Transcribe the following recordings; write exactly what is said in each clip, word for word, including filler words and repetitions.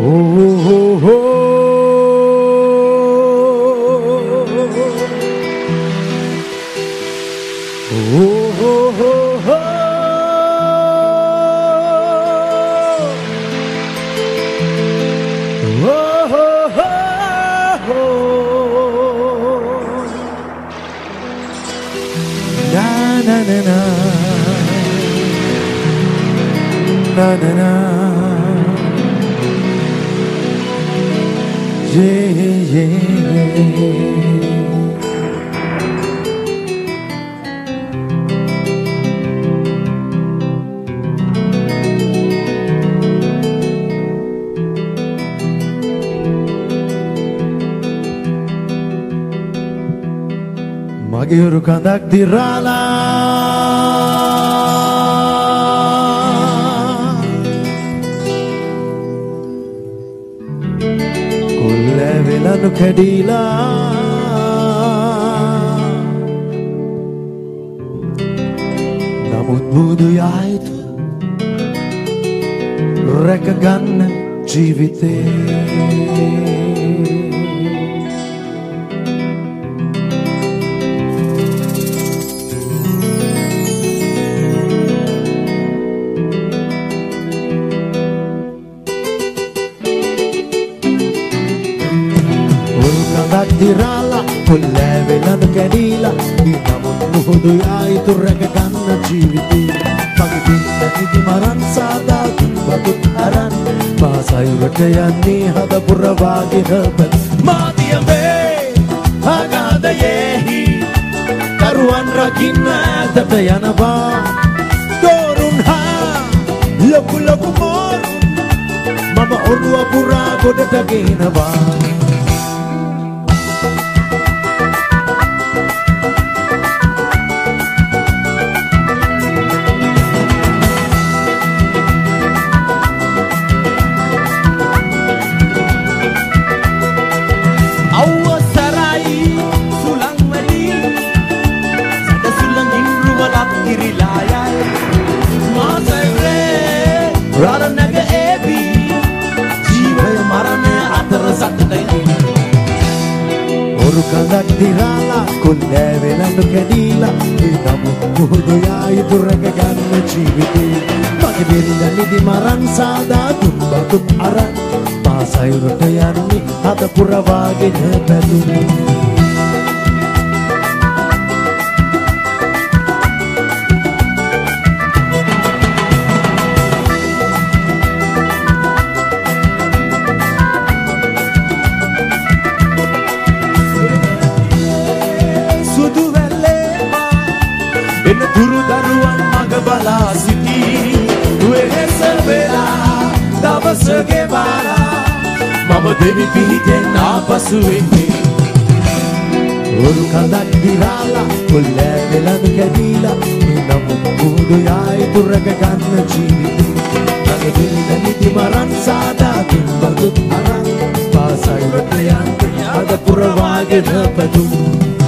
Magiyuru kandak dirala Kulle velanu kadila Namut budu yaitu rekaganna jivite dirala kulle velanu kadila namun muhudu yaitu rekaganna jivite pagi pinda nidi maran sada batut aran basayurata yanni hada puravage habat madiyame agada yehi karuan rakinna tata yanaba dorun ha loku loku mor mama orua pura godata genaba Kandak dirala kulle velanu kadila namu muhudu yaitu rekaganna jivite pagi pinda nidi maran sada batut aran basayurata yanni hada puravage habatuni Guru daruan magbala siti Wehesa vela Davasage bala Mama devi pihiten apasu inni Uru kandak dirala Kulle velanu kadila Namu muhudu yaitu rekaganna jivite Pagi pinda nidi maran sada batut aran basayurata yanni hada puravage habatuni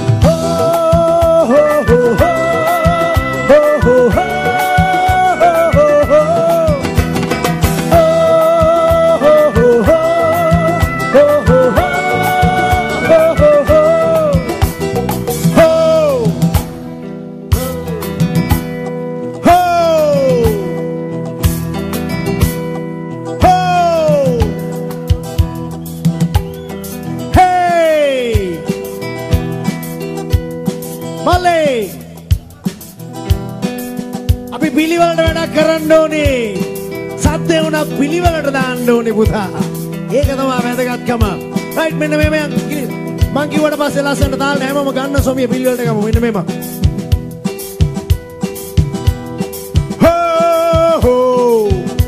අපි පිළිවෙලට වැඩක් කරන්න ඕනේ. සත්‍ය උනා පිළිවෙලට දාන්න ඕනේ පුතා. ඒක තමයි වැදගත්කම. රයිට් මෙන්න මේ මම මං කිව්වට පස්සේ ලස්සනට දාන්න හැමෝම ගන්න සොමිය පිළිවෙලට ගමු. මෙන්න මේම. හෝ හෝ.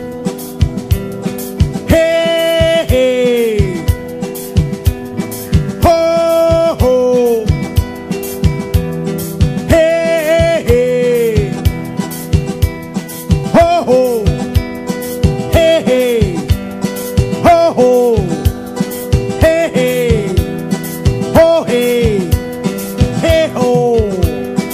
හේ හේ. හෝ හෝ. හේ හේ. Ho ho, hey hey, ho ho, hey hey, ho hey, hey ho,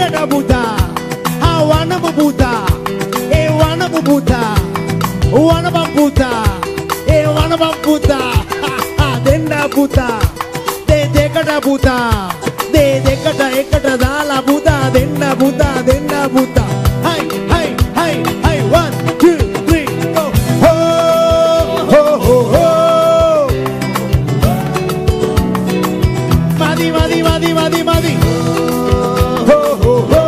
dekata buta hawana buta e wana buta wana buta e wana buta denna buta de dekata buta de dekata ekata dala buta denna buta denna buta hai hai hai hai one two three go ho ho ho ho madi madi madi madi madi ho ho ho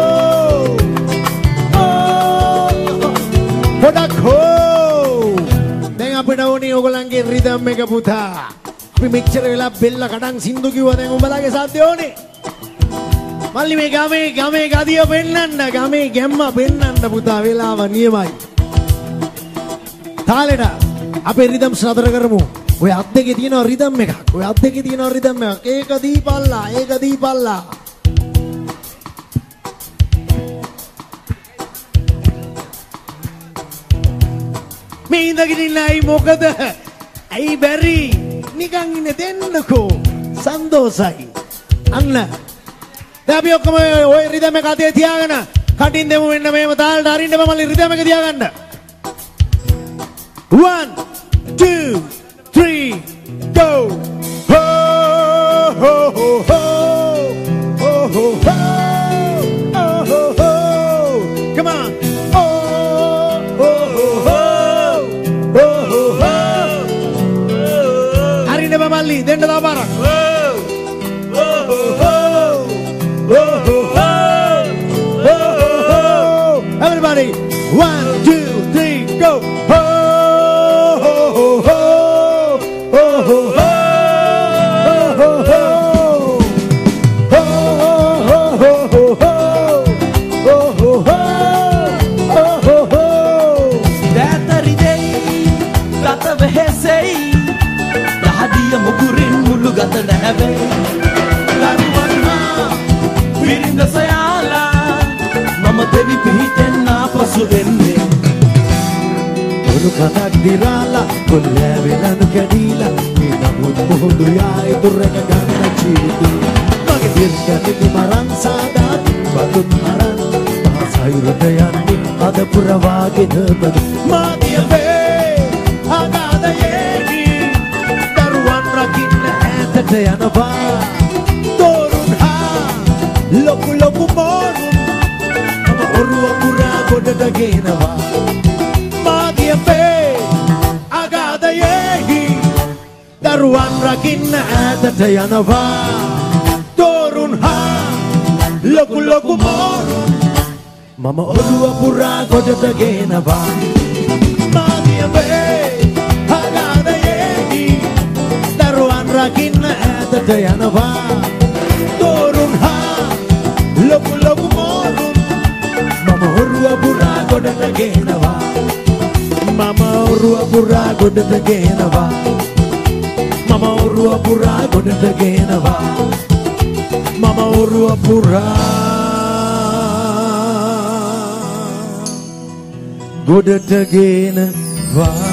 podak ho දැන් අපිට ඕනේ ඕගොල්ලන්ගේ rhythm එක පුතා අපි මෙච්චර වෙලා බෙල්ල කඩන් සින්දු කිව්වා දැන් උඹලාගේ සද්ද ඕනේ මල්ලි මේ ගමේ ගමේ ගදිය පෙන්නන්න ගමේ ගැම්ම පෙන්නන්න පුතා වෙලාව නියමයි තාලෙට අපේ රිද්ම්ස් නතර කරමු ඔය අත් දෙකේ තියෙන රිද්ම් එකක් ඔය අත් දෙකේ තියෙන රිද්ම් එකක් ඒක දීපල්ලා ඒක දීපල්ලා මේ ඉඳගෙන ඉන්නයි මොකද ඇයි බැරි නිකන් ඉන්නේ දෙන්නකෝ සන්තෝසයි අන්න දැන් අපි ඔක්කොම ඔය රිද්ම් එක අතේ තියාගෙන කටින් දෙමු වෙන්න මේව තාලට අරින්න බෑ මල්ලි රිද්ම් එක තියාගන්න one two three go ho ho ho ho ho ho ho oh ho ho come on oh ho ho ho oh ho ho අරින්න බෑ මල්ලි දෙන්න තව පාරක් oh ho ho oh ho ho oh ho ho everybody one two three go ho ho ho ho oh ho ho oh ho ho oh ho ho ho oh ho ho oh ho ho දැතරි දෙයි රත වෙහෙසෙයි යහදිය මුකුරින් මුළු ගත නැවේ ලරුවන්නා පිරිඳ සයාලා මම දෙවි පිහිටෙන්නා පසු වෙන්නේ උණු කනක් දිරාලා කොල්ලෑ වෙනඳු කැඩීලා මේ නමුත් මුහුදු යායි දුරක ගන්න ජීවිතේ මගේ දිර්ගති මරන් සාදා බතුත් මරන් මහසයිරට යන්නේ අද පුරවාගෙන බද මාදිය වේ අගාදයේහි දරුවන් රකින්න ඈතට යනවා තෝරුන් හා ලොකු ලොකු මෝරුන් මම ඔරුව පුරා ගොඩට ගේනවා මාදිය වේ අගාදයේහි දරුවන් රකින්න ඈතට යනවා තෝරුන් හා ලොකු ලොකු මෝරුන් මම ඔරුව පුරා ගොඩට ගේනවා මාදිය වේ අගාදයේහි දරුවන් රකින්න ඈතට යනවා තෝරුන් හා ලොකු ලොකු මෝරුන් මම ඔරුව පුරා ගොඩට ගේනවා මම ඔරුව පුරා ගොඩට ගේනවා මම ඔරුව පුරා ගොඩට ගේනවා මම ඔරුව පුරා ගොඩට ගේනවා